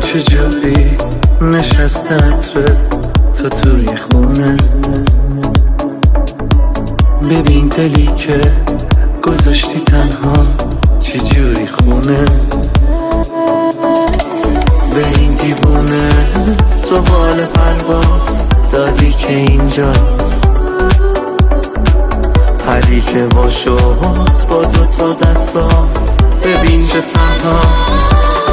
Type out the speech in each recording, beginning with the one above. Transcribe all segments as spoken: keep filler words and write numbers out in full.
چجوری نشسته عطره تو توی خونه، ببین دلی که گذاشتی تنها چجوری خونه. به این دیوونه تو بال پرواز دادی که اینجاست، پری که وا شد با دوتا دستات ببین چه تنهاست.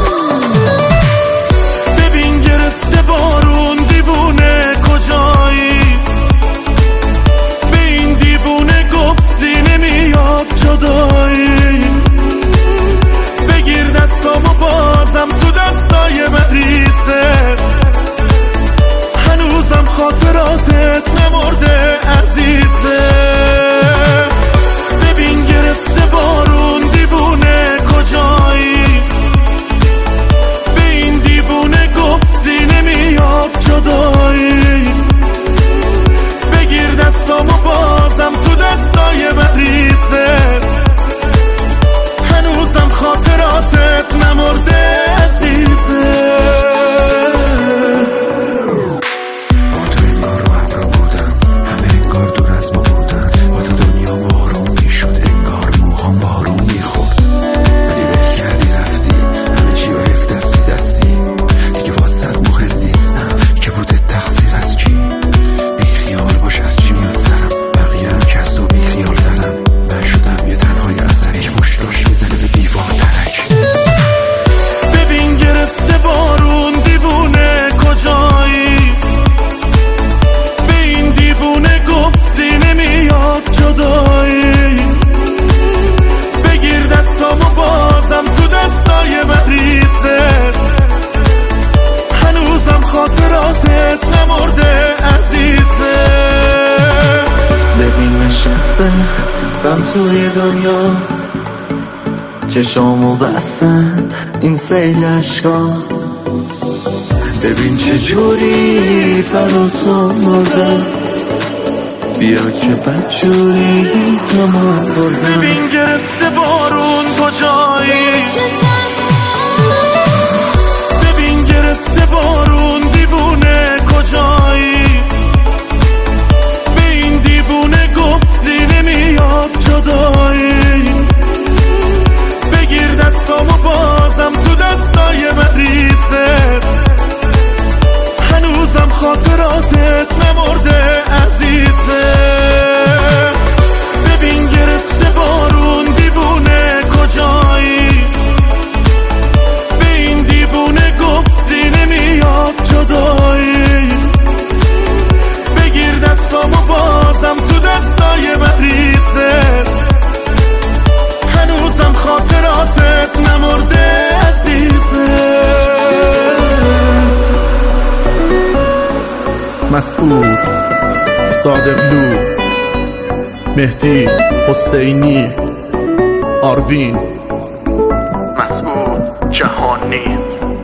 ببین گرفته بارون دیوونه کجایی، به این دیوونه گفتی نمیاد جدایی، بگیر دستامو بازم تو دستای مریضه، هنوزم خاطراتت نمرده عزیزه. ببین گرفته بارون دیوونه کجایی، به این دیوونه گفتی نمیاد جدایی، بگیر دستامو بازم تو دستای مریضه، هنوزم خاطراتت نمرده عزیزه. هنوزم خاطراتت نمرده عزیزه. ببین نشسته بم توی دنیا، چشامو بستن این سیل عشقا، ببین چجوری برا تو مرده، بیا که بدجوری همه بردم. ببین گرفته بارون کجایی، ببین گرفته بارون دیوونه کجایی، به این دیوونه گفتی نمیاد جدایی، بگیر دستامو بازم تو دستای مریضه، هنوزم خاطراتت نمرده عزیزه. ببین گرفته بارون دیوونه کجایی، به این دیوونه گفتی نمیاد جدایی، بگیر دستامو بازم تو دستای مریضه، هنوزم خاطراتت نمرده عزیزه. مسعود، صادقلو، مهدی، حسینی، آروین، مسعود جهانی.